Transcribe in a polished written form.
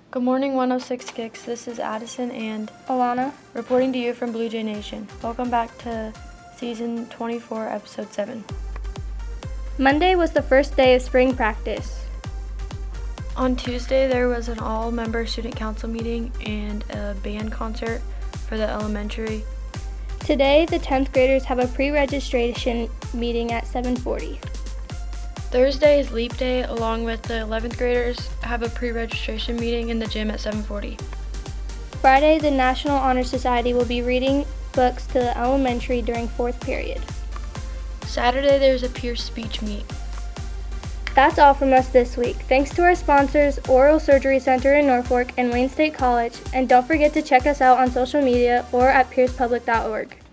Good morning, 106 Kicks. This is Addison and Alana, reporting to you from Blue Jay Nation. Welcome back to Season 24, Episode 7. Monday was the first day of spring practice. On Tuesday, there was an all-member student council meeting and a band concert for the elementary. Today, the 10th graders have a pre-registration meeting at 7:40. Thursday is Leap Day, along with the 11th graders have a pre-registration meeting in the gym at 7:40. Friday, the National Honor Society will be reading books to the elementary during 4th period. Saturday, there's a Pierce speech meet. That's all from us this week. Thanks to our sponsors, Oral Surgery Center in Norfolk and Wayne State College, and don't forget to check us out on social media or at piercepublic.org.